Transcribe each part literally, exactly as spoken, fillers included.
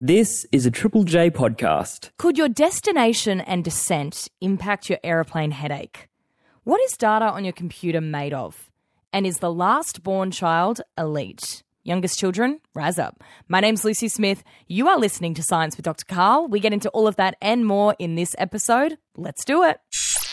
This is a Triple J podcast. Could your destination and descent impact your aeroplane headache? What is data on your computer made of? And is the last born child elite? Youngest children, rise up. My name's Lucy Smith. You are listening to Science with Doctor Karl. We get into all of that and more in this episode. Let's do it.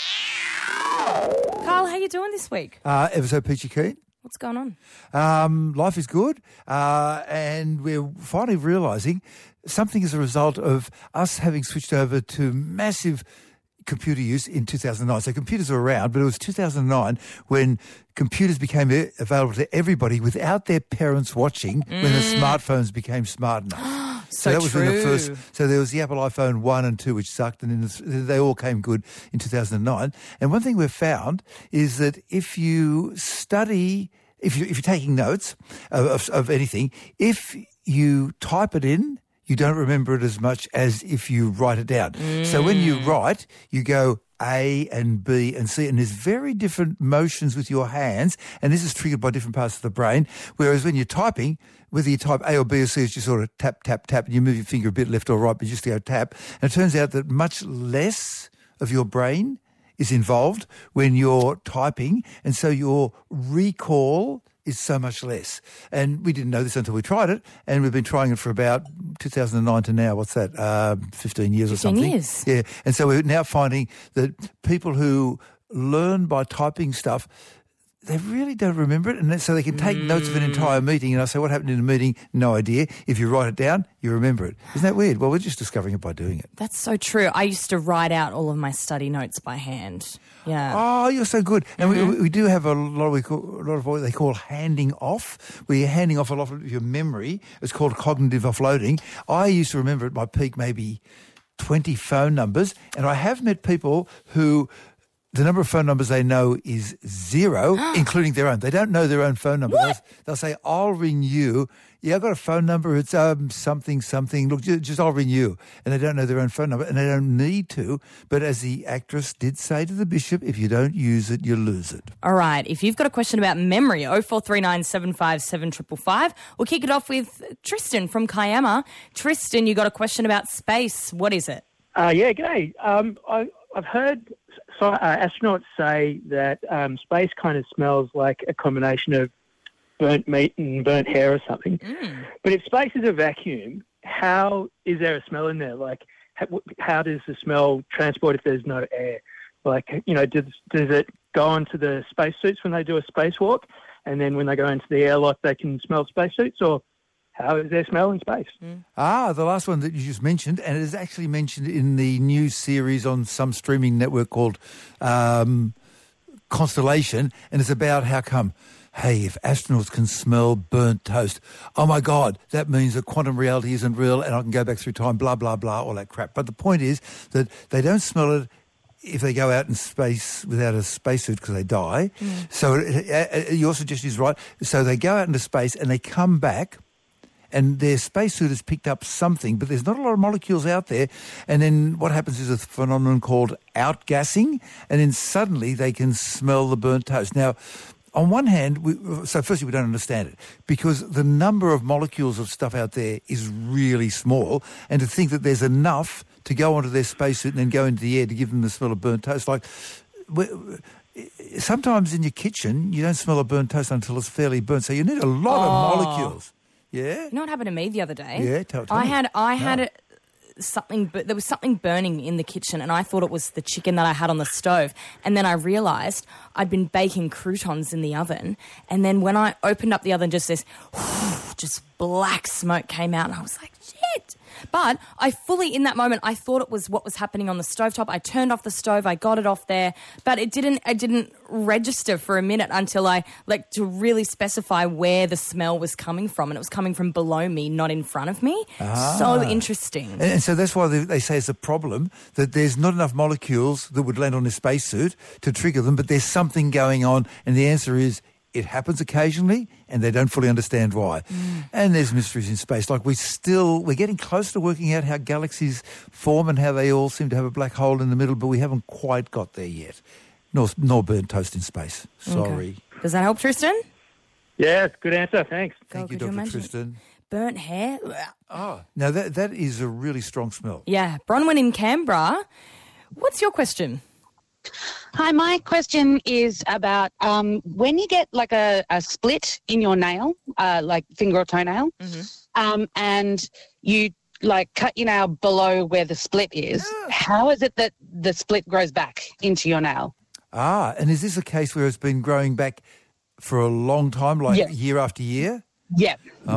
Karl, how you doing this week? Uh, ever so peachy keen. What's going on? Um, life is good, uh, and we're finally realising something as a result of us having switched over to massive computer use in two thousand nine. So computers were around, but it was two thousand nine when computers became available to everybody without their parents watching, mm. when the smartphones became smart enough. So, so that was true. when the first. So there was the Apple iPhone one and two, which sucked, and then the, they all came good in two thousand nine. And one thing we've found is that if you study, if you if you're taking notes of, of, of anything, if you type it in, you don't remember it as much as if you write it down. Mm. So when you write, you go A and B and C, and there's very different motions with your hands, and this is triggered by different parts of the brain, whereas when you're typing, whether you type A or B or C, it's just sort of tap, tap, tap, and you move your finger a bit left or right, but just go tap. And it turns out that much less of your brain is involved when you're typing, and so your recall is so much less. And we didn't know this until we tried it, and we've been trying it for about two thousand nine to now, what's that, uh, fifteen years or something? fifteen years. Yeah, and so we're now finding that people who learn by typing stuff, they really don't remember it, and so they can take mm. notes of an entire meeting, and I say, what happened in a meeting? No idea. If you write it down, you remember it. Isn't that weird? Well, we're just discovering it by doing it. That's so true. I used to write out all of my study notes by hand. Yeah. Oh, you're so good. And mm-hmm. we, we do have a lot of we call, a lot of what they call handing off, where you're handing off a lot of your memory. It's called cognitive offloading. I used to remember at my peak maybe twenty phone numbers, and I have met people who the number of phone numbers they know is zero, including their own. They don't know their own phone number. They'll, they'll say, I'll ring you. Yeah, I've got a phone number. It's um, something, something. Look, just, just I'll ring you. And they don't know their own phone number, and they don't need to. But as the actress did say to the bishop, if you don't use it, you lose it. All right. If you've got a question about memory, oh four three nine, seven five seven, five five five. We'll kick it off with Tristan from Kiama. Tristan, you got a question about space. What is it? Uh, yeah, g'day. Um, I, I've heard so, uh, astronauts say that um, space kind of smells like a combination of burnt meat and burnt hair or something. Mm. But if space is a vacuum, how is there a smell in there? Like, how, how does the smell transport if there's no air? Like, you know, does does it go onto the spacesuits when they do a spacewalk, and then when they go into the airlock they can smell spacesuits, or how is there smell in space? Mm. Ah, the last one that you just mentioned, and it is actually mentioned in the new series on some streaming network called um, Constellation, and it's about how come, hey, if astronauts can smell burnt toast, oh my God, that means that quantum reality isn't real and I can go back through time, blah, blah, blah, all that crap. But the point is that they don't smell it if they go out in space without a spacesuit because they die. Mm. So uh, your suggestion is right. So they go out into space and they come back, and their spacesuit has picked up something, but there's not a lot of molecules out there. And then what happens is a phenomenon called outgassing, and then suddenly they can smell the burnt toast. Now, on one hand, we, so firstly, we don't understand it, because the number of molecules of stuff out there is really small, and to think that there's enough to go onto their spacesuit and then go into the air to give them the smell of burnt toast, like sometimes in your kitchen, you don't smell a burnt toast until it's fairly burnt, so you need a lot oh. of molecules. Yeah. You know what happened to me the other day? Yeah, tell, tell I me. had I no. had a, something, but there was something burning in the kitchen, and I thought it was the chicken that I had on the stove. And then I realised I'd been baking croutons in the oven, and then when I opened up the oven, just this, whoosh, just black smoke came out, and I was like, shit. But I fully, in that moment, I thought it was what was happening on the stovetop. I turned off the stove, I got it off there, but it didn't. It didn't register for a minute until I, like, to really specify where the smell was coming from, and it was coming from below me, not in front of me. Ah. So interesting. And, and so that's why they, they say it's a problem that there's not enough molecules that would land on a spacesuit to trigger them, but there's something going on, and the answer is it happens occasionally, and they don't fully understand why. Mm. And there's mysteries in space. Like we still, we're getting close to working out how galaxies form and how they all seem to have a black hole in the middle, but we haven't quite got there yet. Nor, nor burnt toast in space. Sorry. Okay. Does that help, Tristan? Yeah, good answer. Thanks. Thank Go, you, could you Doctor imagine? Tristan. burnt hair. Oh, now that that is a really strong smell. Yeah. Bronwyn in Canberra. What's your question? Hi, my question is about um, when you get like a, a split in your nail, uh, like finger or toenail, mm-hmm. um, and you like cut your nail below where the split is, how is it that the split grows back into your nail? Ah, and is this a case where it's been growing back for a long time, like yeah. year after year? Yeah.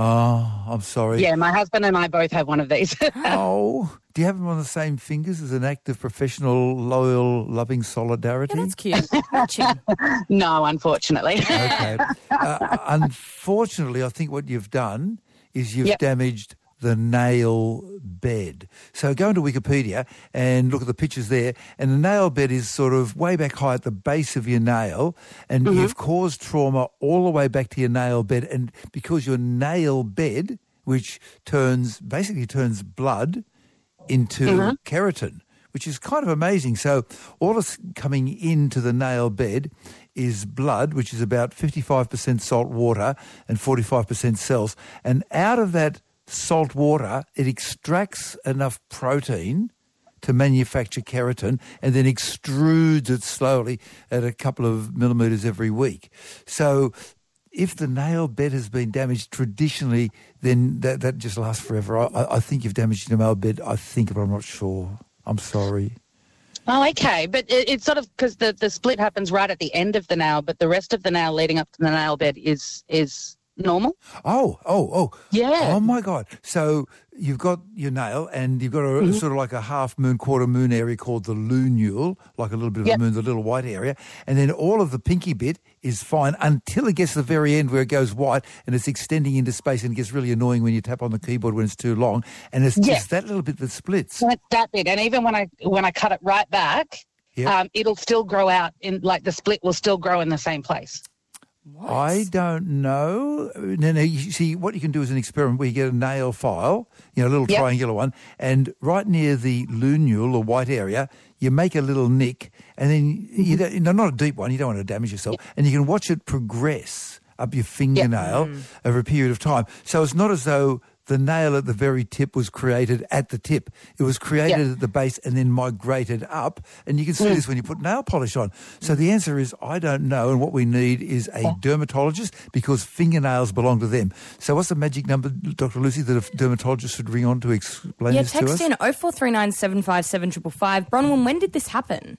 Oh, I'm sorry. Yeah, my husband and I both have one of these. Oh, do you have them on the same fingers as an act of professional, loyal, loving solidarity? Yeah, that's cute. Matching. No, unfortunately. Okay. Uh, unfortunately, I think what you've done is you've yep. damaged the nail bed. So go into Wikipedia and look at the pictures there, and the nail bed is sort of way back high at the base of your nail, and mm-hmm. you've caused trauma all the way back to your nail bed, and because your nail bed, which turns basically turns blood into mm-hmm. keratin, which is kind of amazing. So all that's coming into the nail bed is blood, which is about fifty-five percent salt water and forty-five percent cells, and out of that salt water, it extracts enough protein to manufacture keratin and then extrudes it slowly at a couple of millimetres every week. So if the nail bed has been damaged traditionally, then that, that just lasts forever. I, I think you've damaged your nail bed, I think, but I'm not sure. I'm sorry. Oh, okay. But it, it's sort of because the, the split happens right at the end of the nail, but the rest of the nail leading up to the nail bed is is... normal. Oh, oh, oh. Yeah. Oh, my God. So you've got your nail and you've got a mm-hmm. sort of like a half moon, quarter moon area called the lunule, like a little bit of yep. a moon, the little white area. And then all of the pinky bit is fine until it gets to the very end where it goes white and it's extending into space and it gets really annoying when you tap on the keyboard when it's too long. And it's yeah. just that little bit that splits. That's that bit. And even when I when I cut it right back, yep. um, it'll still grow out, in like the split will still grow in the same place. What? I don't know. No, no, you see, what you can do is an experiment where you get a nail file, you know, a little yep. triangular one, and right near the lunule, or white area, you make a little nick, and then, you don't, no, not a deep one, you don't want to damage yourself, yep. and you can watch it progress up your fingernail yep. over a period of time. So it's not as though the nail at the very tip was created at the tip. It was created yep. at the base and then migrated up. And you can see mm. this when you put nail polish on. So the answer is, I don't know. And what we need is a yeah. dermatologist, because fingernails belong to them. So what's the magic number, Doctor Lucy, that a dermatologist should ring on to explain yeah, this to us? Yeah, text in oh four three nine, seven five seven, five five five. Bronwyn, when did this happen?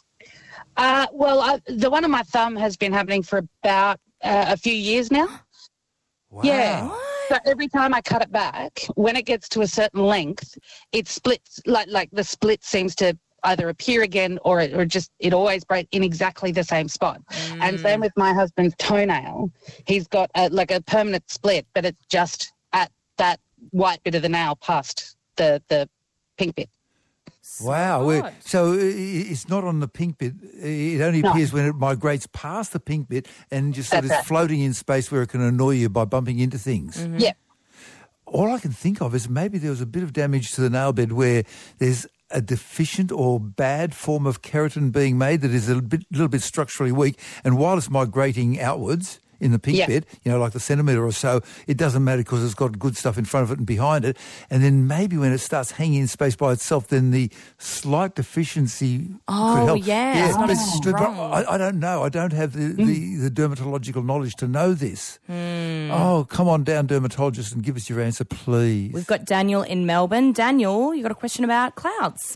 Uh, well, I, the one on my thumb has been happening for about uh, a few years now. Wow. Yeah. What? So every time I cut it back, when it gets to a certain length, it splits, like like the split seems to either appear again or it, or just it always breaks in exactly the same spot. Mm. And same with my husband's toenail. He's got a, like a permanent split, but it's just at that white bit of the nail past the, the pink bit. Wow. We're, so it's not on the pink bit. It only no. appears when it migrates past the pink bit and just sort That's of it. floating in space where it can annoy you by bumping into things. Mm-hmm. Yeah. All I can think of is maybe there was a bit of damage to the nail bed where there's a deficient or bad form of keratin being made that is a bit, little bit structurally weak, and while it's migrating outwards in the pink yeah. bit, you know, like the centimetre or so, it doesn't matter because it's got good stuff in front of it and behind it. And then maybe when it starts hanging in space by itself, then the slight deficiency oh, could help. yeah, yeah it's not but, as but strong. I, I don't know. I don't have the, mm. the, the dermatological knowledge to know this. Mm. Oh, come on down, dermatologist, and give us your answer, please. We've got Daniel in Melbourne. Daniel, you got a question about clouds?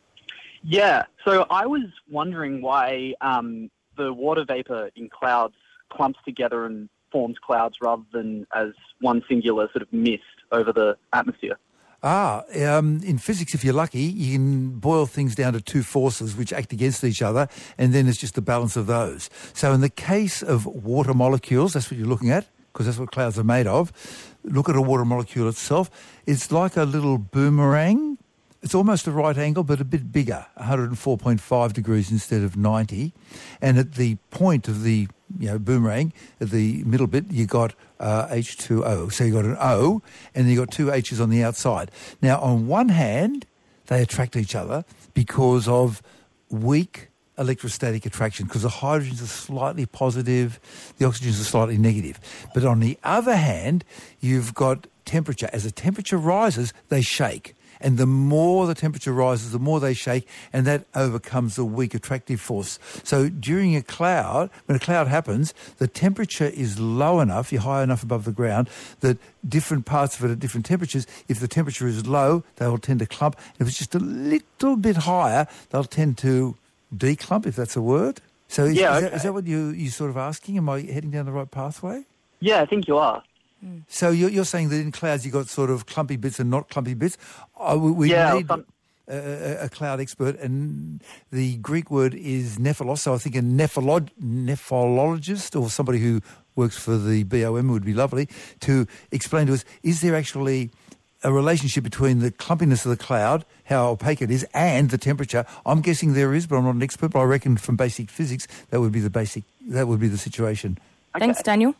Yeah, so I was wondering why um, the water vapour in clouds clumps together and forms clouds rather than as one singular sort of mist over the atmosphere. Ah, um, in physics, if you're lucky, you can boil things down to two forces which act against each other, and then it's just the balance of those. So in the case of water molecules, that's what you're looking at, because that's what clouds are made of. Look at a water molecule itself. It's like a little boomerang. It's almost a right angle, but a bit bigger, one hundred four point five degrees instead of ninety. And at the point of the you know boomerang, at the middle bit, you got uh, H two O. So you got an O, and then you got two H's on the outside. Now, on one hand, they attract each other because of weak electrostatic attraction, because the hydrogens are slightly positive, the oxygens are slightly negative. But on the other hand, you've got temperature. As the temperature rises, they shake. And the more the temperature rises, the more they shake, and that overcomes the weak attractive force. So during a cloud, when a cloud happens, the temperature is low enough, you're high enough above the ground, that different parts of it at different temperatures, if the temperature is low, they will tend to clump. If it's just a little bit higher, they'll tend to declump, if that's a word. So is, yeah, is, okay. that, is that what you, you're sort of asking? Am I heading down the right pathway? Yeah, I think you are. So you're, you're saying that in clouds you've got sort of clumpy bits and not clumpy bits. Oh, we we Yeah, need some- a, a, a cloud expert, and the Greek word is nephilos. So I think a nephrolog, nephrologist or somebody who works for the B O M would be lovely to explain to us, is there actually a relationship between the clumpiness of the cloud, how opaque it is, and the temperature? I'm guessing there is, but I'm not an expert, but I reckon from basic physics that would be the basic, that would be the situation. Thanks, Daniel.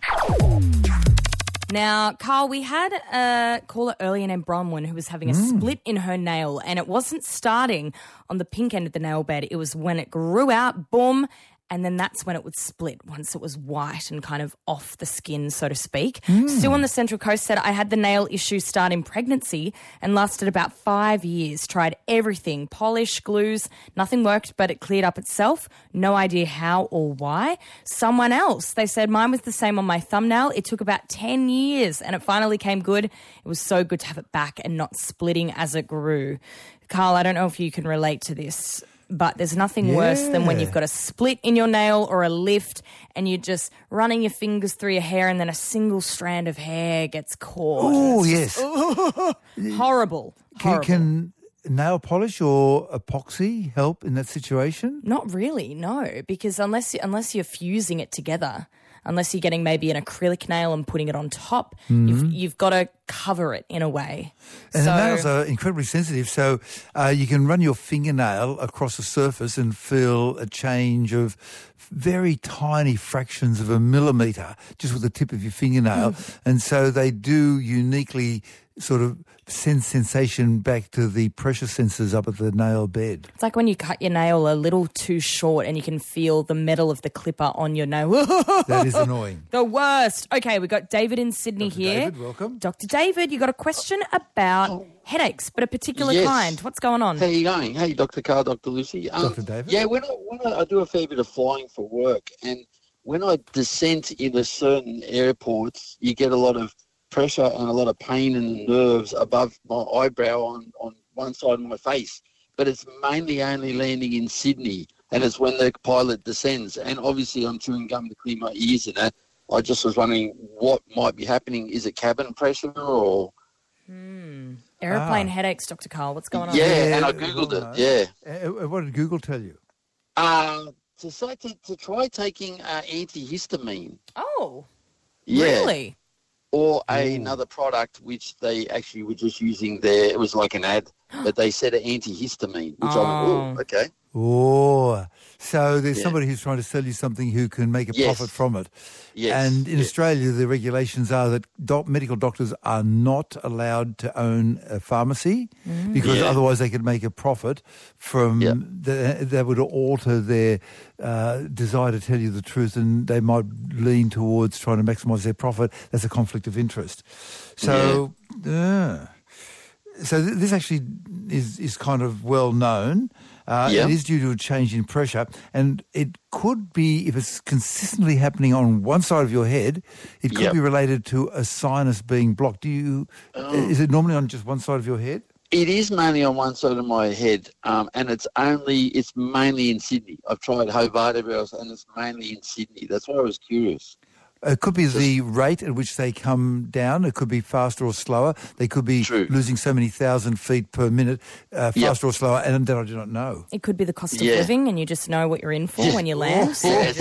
Now, Carl, we had a caller earlier named Bronwyn who was having a Mm. split in her nail, and it wasn't starting on the pink end of the nail bed. It was when it grew out, boom, and then that's when it would split once it was white and kind of off the skin, so to speak. Stu on the Central Coast said, I had the nail issue start in pregnancy and lasted about five years. Tried everything, polish, glues, nothing worked, but it cleared up itself. No idea how or why. Someone else, they said, mine was the same on my thumbnail. It took about ten years and it finally came good. It was so good to have it back and not splitting as it grew. Carl, I don't know if you can relate to this, but there's nothing worse than when Yeah. you've got a split in your nail or a lift and you're just running your fingers through your hair and then a single strand of hair gets caught. Oh, It's yes. just horrible. Can, Horrible. can nail polish or epoxy help in that situation? Not really, no, because unless unless you're fusing it together, unless you're getting maybe an acrylic nail and putting it on top, you've, you've got to cover it in a way. And so, the nails are incredibly sensitive, so uh, you can run your fingernail across the surface and feel a change of very tiny fractions of a millimetre just with the tip of your fingernail. And so they do uniquely sort of send sensation back to the pressure sensors up at the nail bed. it's like when you cut your nail a little too short and you can feel the metal of the clipper on your nail. That is annoying. The worst. Okay, we've got David in Sydney Doctor here. David, welcome. Doctor David, you got a question about headaches, but a particular Yes. kind. What's going on? How you going? Hey, Doctor Carl, Doctor Lucy. Um, Doctor David? Yeah, when I, when I, I do a fair bit of flying for work, and when I descend into certain airports, you get a lot of pressure and a lot of pain in the nerves above my eyebrow on, on one side of my face. But it's mainly only landing in Sydney, and it's when the pilot descends. And obviously I'm chewing gum to clear my ears and that. I just was wondering what might be happening. Is it cabin pressure or... Aeroplane Ah. headaches, Doctor Carl. What's going on? Yeah, and I Yeah, Googled well, it, yeah. Uh, what did Google tell you? Uh, to say to, to try taking uh, antihistamine. Oh, Yeah. really? Or a, another product which they actually were just using there. It was like an ad, but they said an antihistamine, which I went, oh, okay. Oh, so there's Yeah. somebody who's trying to sell you something who can make a Yes. profit from it. Yes. And in yes. Australia, the regulations are that doc- medical doctors are not allowed to own a pharmacy because Yeah. otherwise they could make a profit from Yep. the, that would alter their uh, desire to tell you the truth, and they might lean towards trying to maximise their profit. That's a conflict of interest. So, uh, so th- this actually is is kind of well known. Uh, Yeah. It is due to a change in pressure, and it could be, if it's consistently happening on one side of your head, it could Yep. be related to a sinus being blocked. Do you? Is it normally on just one side of your head? It is mainly on one side of my head, um, and it's only, it's mainly in Sydney. I've tried Hobart everywhere else, and it's mainly in Sydney. That's why I was curious. It could be the rate at which they come down. It could be faster or slower. They could be True. losing so many thousand feet per minute, uh, Yep. faster or slower, and that I do not know. It could be the cost of Yeah. living and you just know what you're in for when you land. Yes,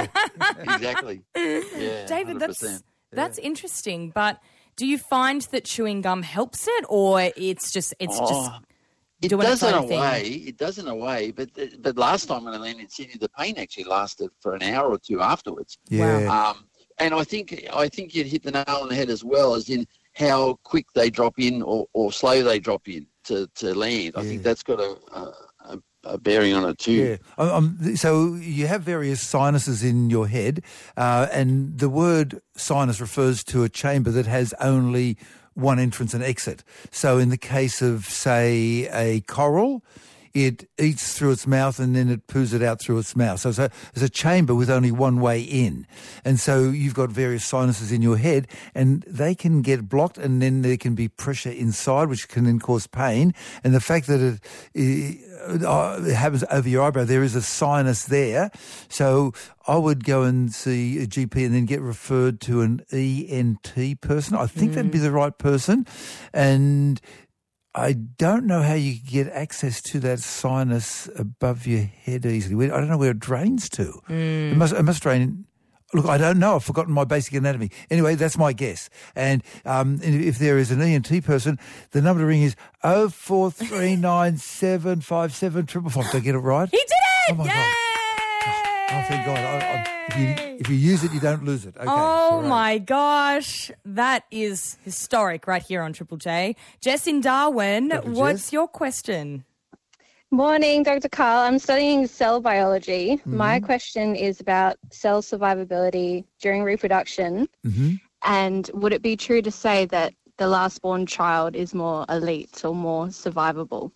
exactly. Yeah, David, one hundred that's percent. that's interesting. But do you find that chewing gum helps it, or it's just it's just Oh, It doing does its in a own thing? way. It does in a way, but but last time when I landed in Sydney, the pain actually lasted for an hour or two afterwards. Yeah. Um, and I think I think you'd hit the nail on the head as well, as in how quick they drop in or, or slow they drop in to, to land. I Yeah. think that's got a, a, a bearing on it too. Yeah. Um, um, so you have various sinuses in your head, uh, and the word sinus refers to a chamber that has only one entrance and exit. So in the case of, say, a coral, it eats through its mouth and then it poos it out through its mouth. So it's a, it's a chamber with only one way in. And so you've got various sinuses in your head and they can get blocked, and then there can be pressure inside, which can then cause pain. And the fact that it, it, it happens over your eyebrow, there is a sinus there. So I would go and see a G P and then get referred to an E N T person. I think mm. that'd be the right person. And I don't know how you get access to that sinus above your head easily. I don't know where it drains to. Mm. It must, it must drain. Look, I don't know. I've forgotten my basic anatomy. Anyway, that's my guess. And um, if there is an E N T person, the number to ring is oh four three nine seven five seven triple five. Did I get it right? He did it! Oh, my Yay! God. Oh, thank God. I, I, if, you, if you use it, you don't lose it. Okay, oh, right. my gosh. That is historic right here on Triple J. Jess in Darwin, Doctor what's Jess? your question? Morning, Doctor Carl. I'm studying cell biology. Mm-hmm. My question is about cell survivability during reproduction. Mm-hmm. And would it be true to say that the last born child is more elite or more survivable?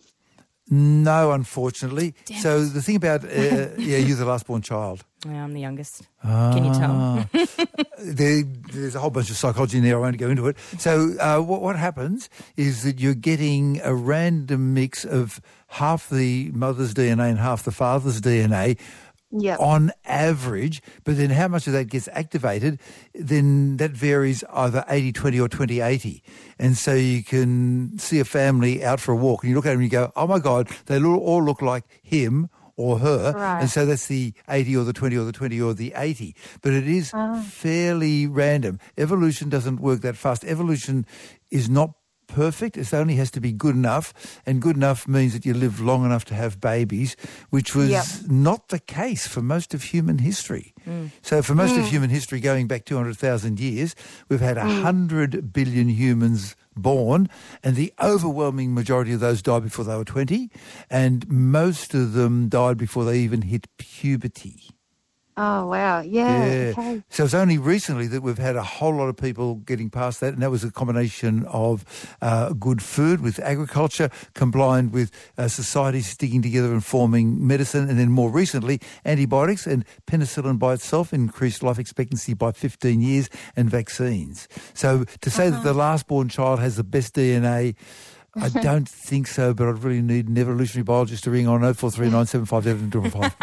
No, unfortunately. Damn so it. the thing about, uh, yeah, you're the last born child. Yeah, I'm the youngest. Ah. Can you tell? there, there's a whole bunch of psychology in there. I won't go into it. So uh, what, what happens is that you're getting a random mix of half the mother's D N A and half the father's D N A Yep. on average, but then how much of that gets activated, then that varies either eighty twenty or twenty eighty. And so you can see a family out for a walk and you look at them and you go, oh my God, they all look like him or her. Right. And so that's the eighty or the twenty or the twenty or the eighty. But it is Oh. fairly random. Evolution doesn't work that fast. Evolution is not perfect. It only has to be good enough, and good enough means that you live long enough to have babies, which was Yep. not the case for most of human history. Mm. So for most mm. of human history, going back two hundred thousand years, we've had one hundred billion humans born, and the overwhelming majority of those died before they were twenty, and most of them died before they even hit puberty. Oh, wow. Yeah. Yeah. Okay. So it's only recently that we've had a whole lot of people getting past that, and that was a combination of uh, good food with agriculture combined with uh, societies sticking together and forming medicine, and then more recently antibiotics and penicillin by itself increased life expectancy by fifteen years, and vaccines. So to say uh-huh. that the last born child has the best D N A, I don't think so, but I'd really need an evolutionary biologist to ring on oh four three nine seven five seven triple five.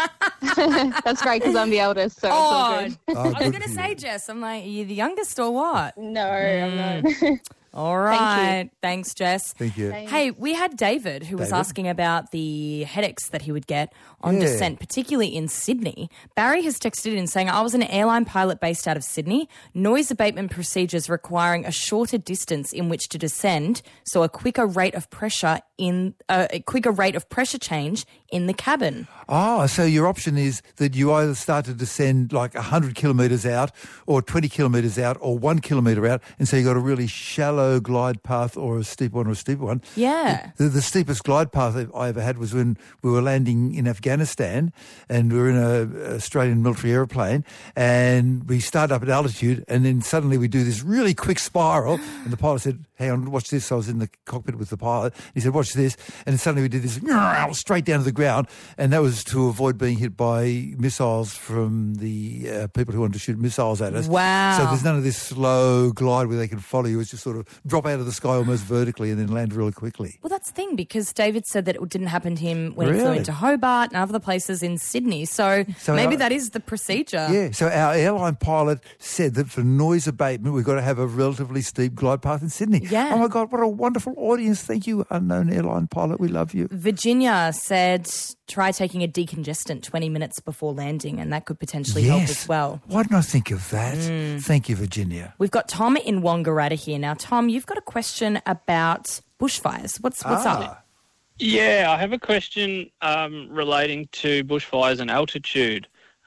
That's great because I'm the eldest, so Oh, it's all good. Oh, I was good going to for say, you. Jess, I'm like, are you the youngest or what? No, I'm not. All right. Thanks, Jess. Thank you. Hey, we had David who was David? asking about the headaches that he would get on Yeah. descent, particularly in Sydney. Barry has texted in saying, I was an airline pilot based out of Sydney. Noise abatement procedures requiring a shorter distance in which to descend, so a quicker rate of pressure in uh, a quicker rate of pressure change in the cabin. Oh, so your option is that you either start to descend like one hundred kilometres out or twenty kilometres out or one kilometre out, and so you've got a really shallow glide path or a steep one or a steeper one. Yeah. The, the steepest glide path I ever had was when we were landing in Afghanistan, and we were in a Australian military aeroplane, and we started up at altitude, and then suddenly we do this really quick spiral, and the pilot said, hang on, watch this. I was in the cockpit with the pilot. He said, watch this. And suddenly we did this straight down to the ground, and that was to avoid being hit by missiles from the uh, people who wanted to shoot missiles at us. Wow. So there's none of this slow glide where they can follow you. It's just sort of drop out of the sky almost vertically and then land really quickly. Well, that's the thing, because David said that it didn't happen to him when he flew Really? into Hobart and other places in Sydney. So, So maybe our- that is the procedure. Yeah, so our airline pilot said that for noise abatement, we've got to have a relatively steep glide path in Sydney. Yeah. Oh, my God, what a wonderful audience. Thank you, unknown airline pilot. We love you. Virginia said try taking a decongestant twenty minutes before landing, and that could potentially help as well. Why didn't I think of that? Thank you, Virginia. We've got Tom in Wangaratta here. Now, Tom, you've got a question about bushfires. What's what's Ah. up? Yeah, I have a question um, relating to bushfires and altitude.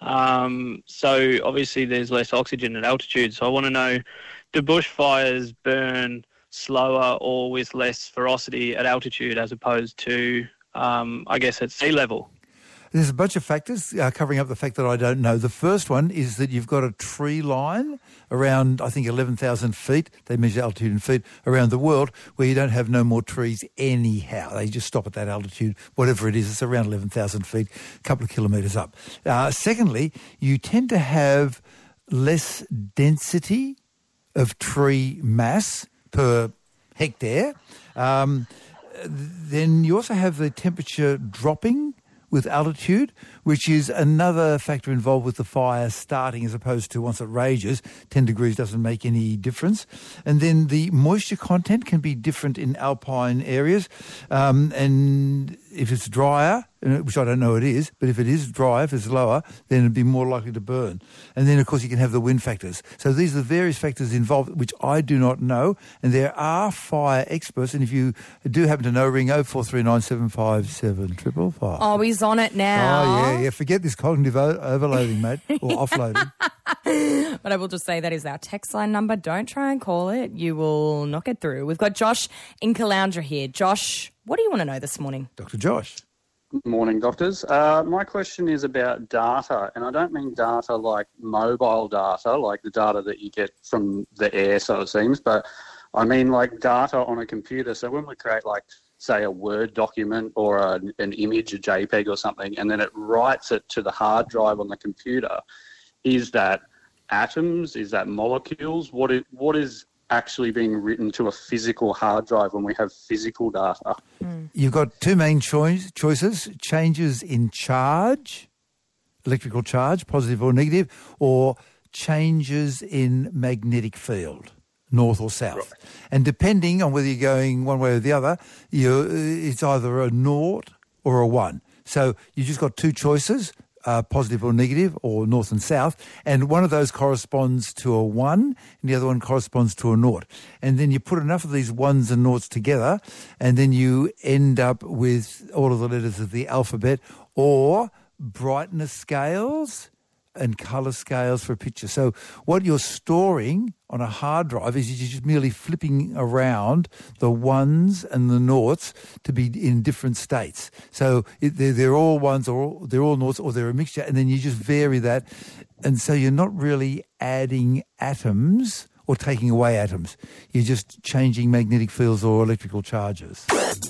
Um, so obviously there's less oxygen at altitude. So I want to know, do bushfires burn slower or with less ferocity at altitude as opposed to, um, I guess, at sea level? There's a bunch of factors uh, covering up the fact that I don't know. The first one is that you've got a tree line around, I think, eleven thousand feet. They measure altitude in feet around the world where you don't have no more trees anyhow. They just stop at that altitude, whatever it is. It's around eleven thousand feet, a couple of kilometres up. Uh, secondly, you tend to have less density of tree mass per hectare. Um, then you also have the temperature dropping with altitude, which is another factor involved with the fire starting as opposed to once it rages. ten degrees doesn't make any difference. And then the moisture content can be different in alpine areas. Um, and if it's drier, which I don't know it is, but if it is dry, if it's lower, then it'd be more likely to burn. And then, of course, you can have the wind factors. So these are the various factors involved, which I do not know. And there are fire experts. And if you do happen to know, ring oh four three nine seven five seven five five five. Oh, he's on it now. Oh, yeah, yeah. Forget this cognitive o- overloading, mate, or offloading. But I will just say that is our text line number. Don't try and call it. You will not get through. We've got Josh in Caloundra here. Josh, what do you want to know this morning? Doctor Josh. Morning, doctors. Uh, my question is about data, and I don't mean data like mobile data, like the data that you get from the air, so it seems, but I mean like data on a computer. So when we create, like, say, a Word document or a, an image, a JPEG or something, and then it writes it to the hard drive on the computer, is that atoms? Is that molecules? What is, what is actually being written to a physical hard drive when we have physical data? Mm. You've got two main choice, choices, changes in charge, electrical charge, positive or negative, or changes in magnetic field, north or south. Right. And depending on whether you're going one way or the other, you it's either a naught or a one. So you just got two choices, Uh, positive or negative, or north and south, and one of those corresponds to a one, and the other one corresponds to a naught. And then you put enough of these ones and naughts together, and then you end up with all of the letters of the alphabet, or brightness scales and colour scales for a picture. So what you're storing on a hard drive is you're just merely flipping around the ones and the noughts to be in different states. So it, they're, they're all ones or all, they're all noughts or they're a mixture, and then you just vary that. And so you're not really adding atoms or taking away atoms. You're just changing magnetic fields or electrical charges.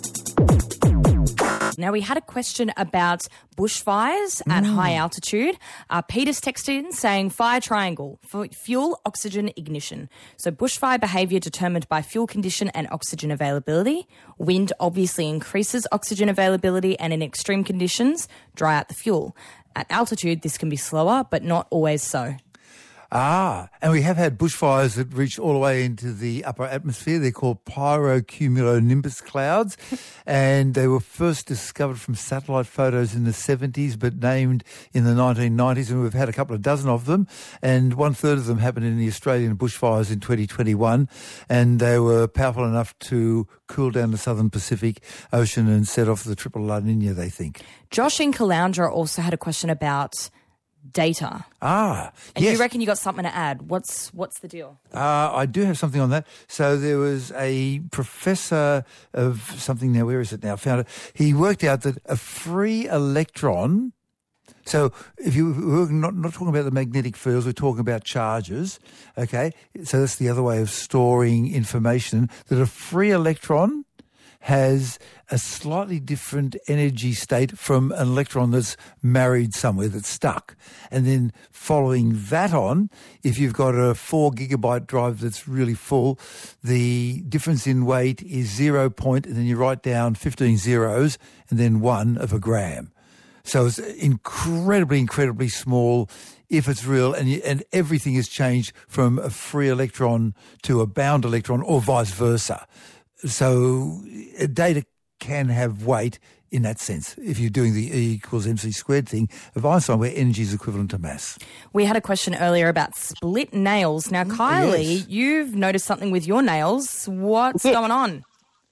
Now, we had a question about bushfires at Mm. high altitude. Uh, Peter's texted in saying fire triangle, for fuel, oxygen, ignition. So bushfire behaviour determined by fuel condition and oxygen availability. Wind obviously increases oxygen availability, and in extreme conditions, dry out the fuel. At altitude, this can be slower, but not always so. Ah, and we have had bushfires that reach all the way into the upper atmosphere. They're called pyrocumulonimbus clouds, and they were first discovered from satellite photos in the seventies, but named in the nineteen nineties, and we've had a couple of dozen of them, and one-third of them happened in the Australian bushfires in twenty twenty-one, and they were powerful enough to cool down the southern Pacific Ocean and set off the triple La Nina, they think. Josh in Caloundra also had a question about data. Ah, and yes. you reckon you got something to add? What's what's the deal? Uh, I do have something on that. So there was a professor of something now, where is it now? Found it. He worked out that a free electron, so if you, we're not, not talking about the magnetic fields, we're talking about charges, okay? So that's the other way of storing information, that a free electron has a slightly different energy state from an electron that's married somewhere, that's stuck. And then following that on, if you've got a four gigabyte drive that's really full, the difference in weight is zero point, and then you write down fifteen zeros and then one of a gram. So it's incredibly, incredibly small if it's real, and, you, and everything has changed from a free electron to a bound electron or vice versa. So data can have weight in that sense, if you're doing the E equals mc squared thing of Einstein, where energy is equivalent to mass. We had a question earlier about split nails. Now, Kylie, yes. you've noticed something with your nails. What's Yeah. going on?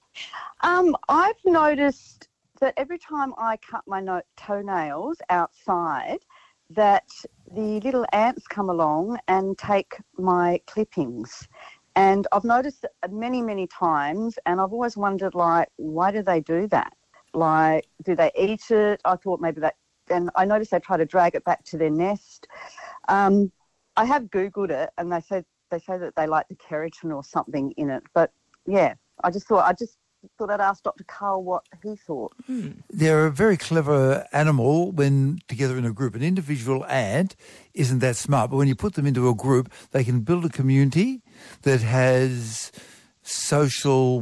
Um, I've noticed that every time I cut my no- toenails outside, that the little ants come along and take my clippings. And I've noticed it many, many times, and I've always wondered, like, why do they do that? Like, do they eat it? I thought maybe that and I noticed they try to drag it back to their nest. Um, I have Googled it, and they say they say that they like the keratin or something in it. But yeah, I just thought I just thought I'd ask Doctor Carl what he thought. Hmm. They're a very clever animal when together in a group. An individual ant isn't that smart, but when you put them into a group, they can build a community that has social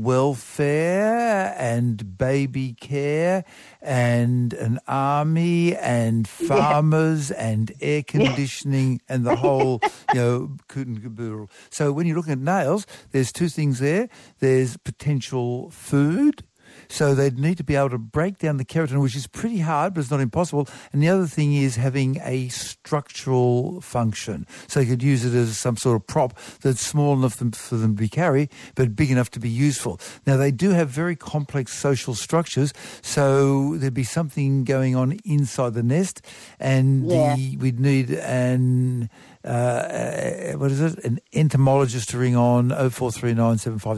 welfare and baby care and an army and farmers yeah. and air conditioning yeah. and the whole, you know, coot and caboodle. So when you're looking at nails, there's two things there. There's potential food. So they'd need to be able to break down the keratin, which is pretty hard, but it's not impossible. And the other thing is having a structural function. So you could use it as some sort of prop that's small enough for them to be carried, but big enough to be useful. Now, they do have very complex social structures, so there'd be something going on inside the nest, and yeah. the, we'd need an... Uh, what is it? An entomologist to ring on oh four three nine seven five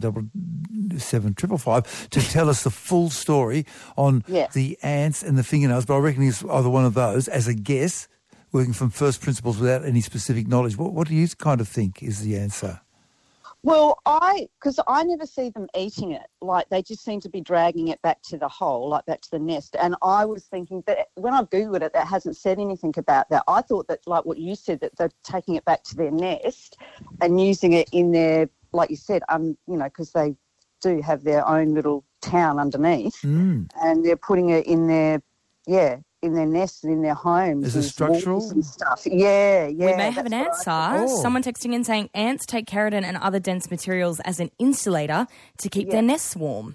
seven five five to tell us the full story on yeah. the ants and the fingernails. But I reckon he's either one of those as a guess, working from first principles without any specific knowledge. What, what do you kind of think is the answer? Well, I, because I never see them eating it. Like, they just seem to be dragging it back to the hole, like back to the nest. And I was thinking that when I Googled it, that hasn't said anything about that. I thought that, like what you said, that they're taking it back to their nest and using it in their, like you said, um, you know, because they do have their own little town underneath. Mm. And they're putting it in their, yeah, in their nests and in their homes. Is it structural? And stuff. Yeah, yeah. We may have an answer. Oh. Someone texting in saying ants take keratin and other dense materials as an insulator to keep Yeah. their nests warm.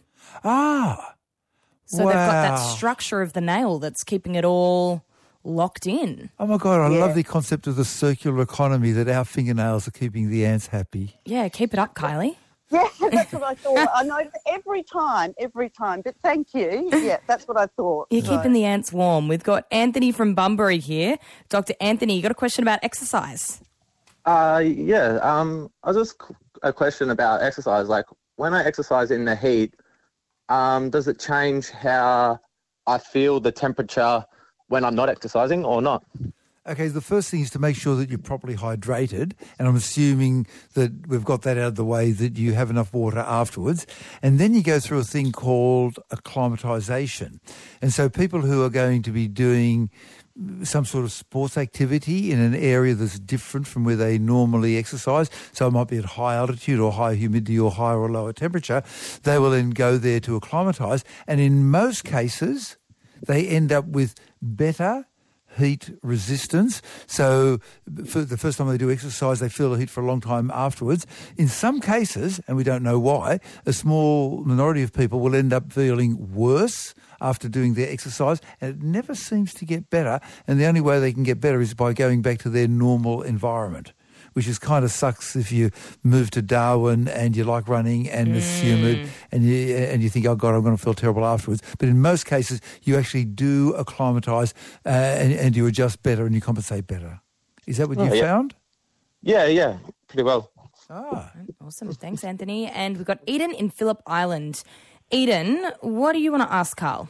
Ah, So wow. they've got that structure of the nail that's keeping it all locked in. Oh, my God, I Yeah. love the concept of the circular economy, that our fingernails are keeping the ants happy. Yeah, keep it up, Kylie. Yeah, that's what I thought. I know every time, every time. But thank you. Yeah, that's what I thought. You're So- keeping the ants warm. We've got Anthony from Bunbury here. Doctor Anthony, you got a question about exercise? Uh, yeah. Um, I was just a question about exercise. Like, when I exercise in the heat, um, does it change how I feel the temperature when I'm not exercising or not? Okay, the first thing is to make sure that you're properly hydrated, and I'm assuming that we've got that out of the way, that you have enough water afterwards. And then you go through a thing called acclimatization. And so people who are going to be doing some sort of sports activity in an area that's different from where they normally exercise, so it might be at high altitude or high humidity or higher or lower temperature, they will then go there to acclimatize. And in most cases, they end up with better heat resistance. So for the first time they do exercise, they feel the heat for a long time afterwards. In some cases, and we don't know why, a small minority of people will end up feeling worse after doing their exercise, and it never seems to get better. And the only way they can get better is by going back to their normal environment, which is kind of sucks if you move to Darwin and you like running and mm. it's humid and you and you think, oh God, I'm going to feel terrible afterwards. But in most cases, you actually do acclimatise uh, and, and you adjust better and you compensate better. Is that what oh, you yeah. found? Yeah, yeah, pretty well. Ah, awesome. Thanks, Anthony. And we've got Eden in Phillip Island. Eden, what do you want to ask Carl?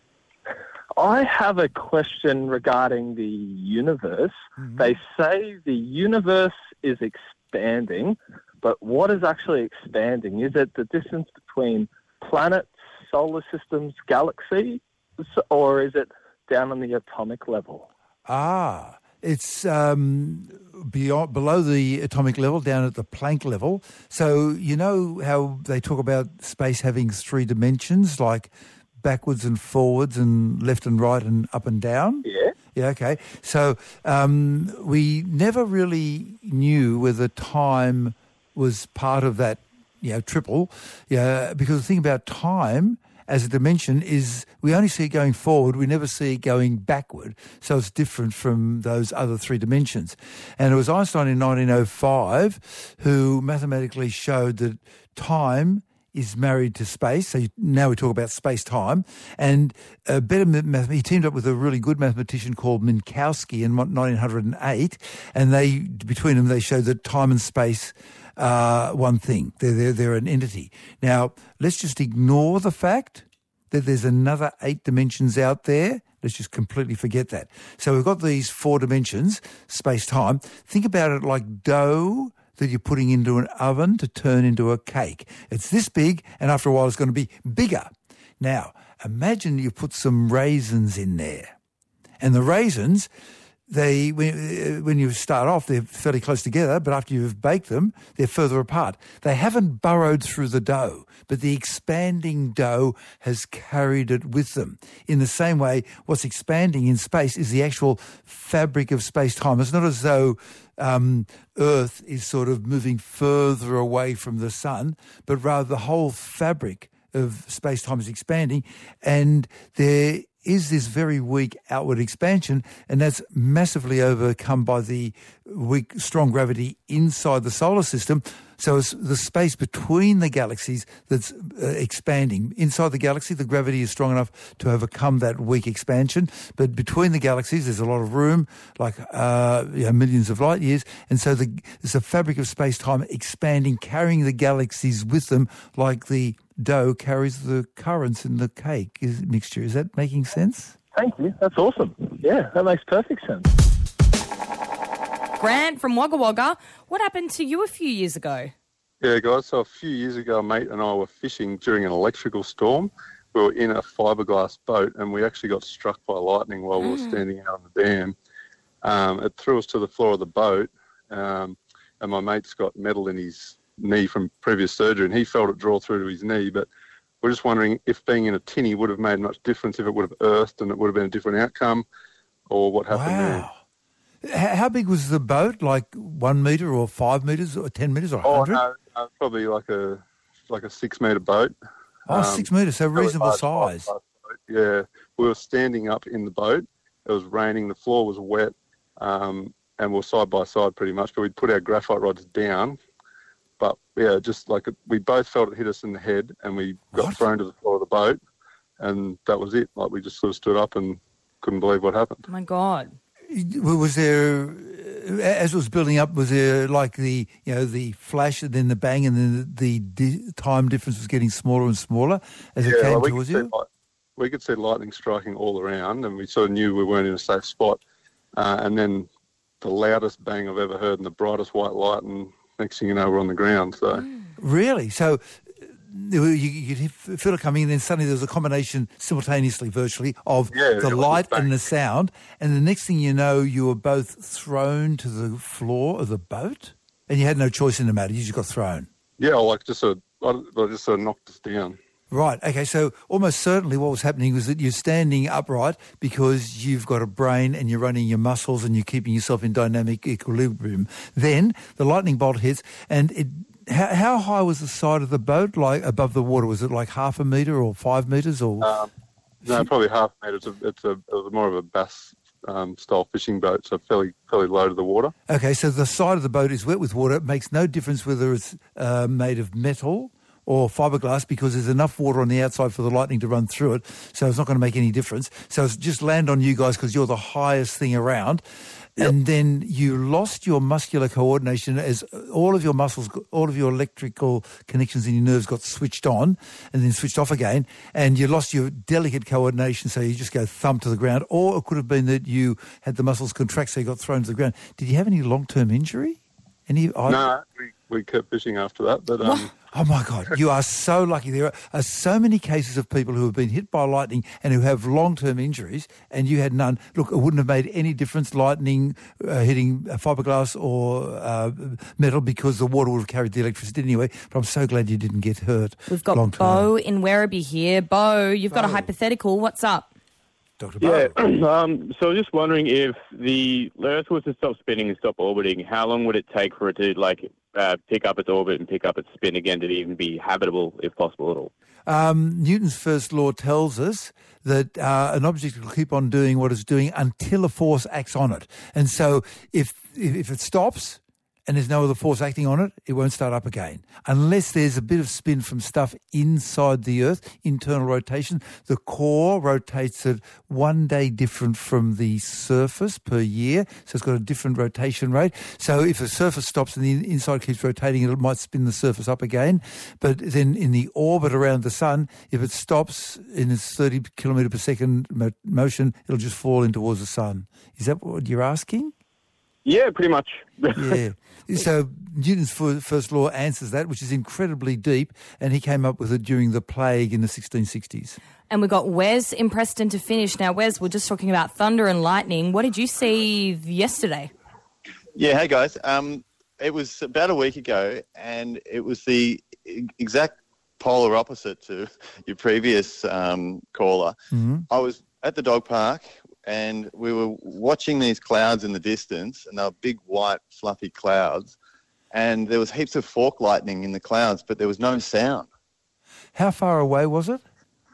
I have a question regarding the universe. Mm-hmm. They say the universe is expanding, but what is actually expanding? Is it the distance between planets, solar systems, galaxies, or is it down on the atomic level? Ah, it's um, beyond, below the atomic level, down at the Planck level. So you know how they talk about space having three dimensions, like backwards and forwards and left and right and up and down? Yeah. Yeah, okay. So um, we never really knew whether time was part of that, you know, triple. Yeah, because the thing about time as a dimension is we only see it going forward, we never see it going backward. So it's different from those other three dimensions. And it was Einstein in nineteen oh five who mathematically showed that time is married to space. So you, now we talk about space-time. And a better math, he teamed up with a really good mathematician called Minkowski in nineteen oh eight. And they, between them, they showed that time and space are one thing. They're, they're, they're an entity. Now, let's just ignore the fact that there's another eight dimensions out there? Let's just completely forget that. So we've got these four dimensions, space-time. Think about it like dough that you're putting into an oven to turn into a cake. It's this big, and after a while it's going to be bigger. Now, imagine you put some raisins in there. And the raisins, they when, when you start off, they're fairly close together, but after you've baked them, they're further apart. They haven't burrowed through the dough, but the expanding dough has carried it with them. In the same way, what's expanding in space is the actual fabric of space-time. It's not as though um, Earth is sort of moving further away from the sun, but rather the whole fabric of space-time is expanding, and there is this very weak outward expansion, and that's massively overcome by the weak, strong gravity inside the solar system. So it's the space between the galaxies that's uh, expanding. Inside the galaxy, the gravity is strong enough to overcome that weak expansion. But between the galaxies, there's a lot of room, like uh, you know, millions of light years. And so the, there's a fabric of space-time expanding, carrying the galaxies with them, like the dough carries the currents in the cake is mixture. Is that making sense? Thank you. That's awesome. Yeah, that makes perfect sense. Grant from Wagga Wagga, what happened to you a few years ago? Yeah, guys, so a few years ago, a mate and I were fishing during an electrical storm. We were in a fiberglass boat and we actually got struck by lightning while mm. we were standing out on the dam. Um, it threw us to the floor of the boat, um, and my mate's got metal in his knee from previous surgery, and he felt it draw through to his knee. But we're just wondering if being in a tinny would have made much difference, if it would have earthed and it would have been a different outcome, or what happened wow. there. How big was the boat? Like one metre or five metres or ten metres or a Oh, hundred? no, no, probably like a like a six metre boat. Oh, um, six metres, so reasonable size. Boat. Yeah, we were standing up in the boat. It was raining. The floor was wet, um, and we were side by side pretty much. But we'd put our graphite rods down. But yeah, just like it, we both felt it hit us in the head, and we got What? thrown to the floor of the boat, and that was it. Like we just sort of stood up and couldn't believe what happened. Oh, my God. Was there, as it was building up, was there like the, you know, the flash and then the bang and then the, the time difference was getting smaller and smaller as it Yeah, came like we towards could you? see light- we could see lightning striking all around, and we sort of knew we weren't in a safe spot. Uh, and then the loudest bang I've ever heard and the brightest white light, and next thing you know, we're on the ground. So Really? So you, you could feel it coming, and then suddenly there was a combination simultaneously, virtually, of Yeah, the it was light bang. and the sound, and the next thing you know, you were both thrown to the floor of the boat, and you had no choice in the matter. You just got thrown. yeah, like just sort of, I just sort of knocked us down. Right. Okay. So almost certainly what was happening was that you're standing upright because you've got a brain and you're running your muscles and you're keeping yourself in dynamic equilibrium. Then the lightning bolt hits, and it. How, how high was the side of the boat, like above the water? Was it like half a metre or five metres? Or Um, no, probably half a metre. It's a, it's a, it was more of a bass um, style fishing boat, so fairly fairly low to the water. Okay, so the side of the boat is wet with water. It makes no difference whether it's uh, made of metal or fiberglass, because there's enough water on the outside for the lightning to run through it, so it's not going to make any difference. So it's just land on you guys because you're the highest thing around. Yep. And then you lost your muscular coordination as all of your muscles, all of your electrical connections in your nerves got switched on and then switched off again, and you lost your delicate coordination, so you just go thump to the ground. Or it could have been that you had the muscles contract, so you got thrown to the ground. Did you have any long-term injury? Any? No, we, we kept fishing after that. But um, Oh, my God. You are so lucky. There are so many cases of people who have been hit by lightning and who have long-term injuries, and you had none. Look, it wouldn't have made any difference, lightning uh, hitting fiberglass or uh, metal, because the water would have carried the electricity anyway. But I'm so glad you didn't get hurt. We've got long-term. Bo in Werribee here. Bo, you've got a hypothetical. What's up? Doctor Yeah, um, so I was just wondering, if the Earth was to stop spinning and stop orbiting, how long would it take for it to, like, uh, pick up its orbit and pick up its spin again to even be habitable, if possible at all? Um, Newton's first law tells us that uh, an object will keep on doing what it's doing until a force acts on it. And so if if it stops and there's no other force acting on it, it won't start up again. Unless there's a bit of spin from stuff inside the Earth, internal rotation. The core rotates at one day different from the surface per year, so it's got a different rotation rate. So if the surface stops and the inside keeps rotating, it might spin the surface up again. But then in the orbit around the sun, if it stops in its thirty kilometre per second mo- motion, it'll just fall in towards the sun. Is that what you're asking? Yeah, pretty much. Yeah. So Newton's first law answers that, which is incredibly deep, and he came up with it during the plague in the sixteen sixties. And we got Wes in Preston to finish. Now, Wes, we're just talking about thunder and lightning. What did you see yesterday? Yeah, hey guys. Um, it was about a week ago, and it was the exact polar opposite to your previous um, caller. Mm-hmm. I was at the dog park, and we were watching these clouds in the distance, and they were big, white, fluffy clouds, and there was heaps of fork lightning in the clouds, but there was no sound. How far away was it?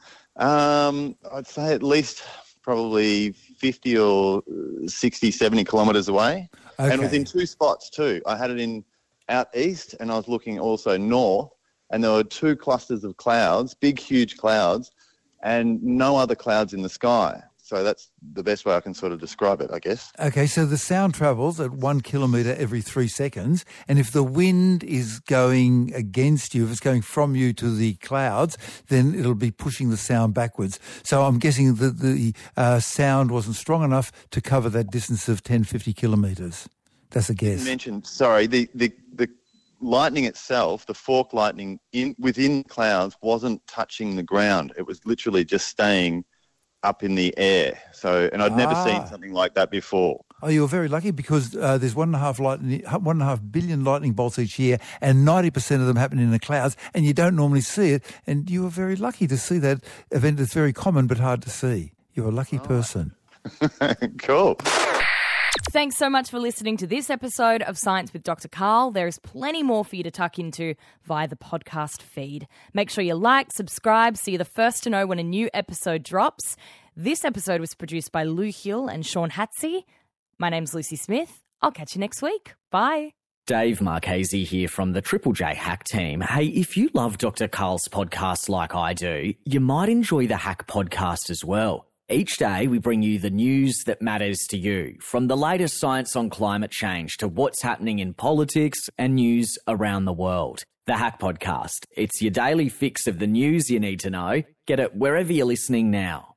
Um, I'd say at least probably fifty or sixty, seventy kilometres away. Okay. And within two spots too. I had it in out east, and I was looking also north, and there were two clusters of clouds, big, huge clouds, and no other clouds in the sky. So that's the best way I can sort of describe it, I guess. Okay, so the sound travels at one kilometre every three seconds, and if the wind is going against you, if it's going from you to the clouds, then it'll be pushing the sound backwards. So I'm guessing that the uh, sound wasn't strong enough to cover that distance of ten, fifty kilometres. That's a guess. You mentioned, sorry, the, the, the lightning itself, the fork lightning in within clouds wasn't touching the ground. It was literally just staying up in the air. So, and I'd never Ah. seen something like that before. Oh, you're very lucky because uh, there's one and a half lightning, one and a half billion lightning bolts each year, and ninety percent of them happen in the clouds, and you don't normally see it. And you were very lucky to see that event. That's very common but hard to see. You're a lucky person. Cool. Thanks so much for listening to this episode of Science with Doctor Karl. There is plenty more for you to tuck into via the podcast feed. Make sure you like, subscribe, so you're the first to know when a new episode drops. This episode was produced by Lou Hill and Sean Hatsey. My name's Lucy Smith. I'll catch you next week. Bye. Dave Marchese here from the Triple J Hack team. Hey, if you love Doctor Karl's podcast like I do, you might enjoy the Hack podcast as well. Each day we bring you the news that matters to you, from the latest science on climate change to what's happening in politics and news around the world. The Hack Podcast. It's your daily fix of the news you need to know. Get it wherever you're listening now.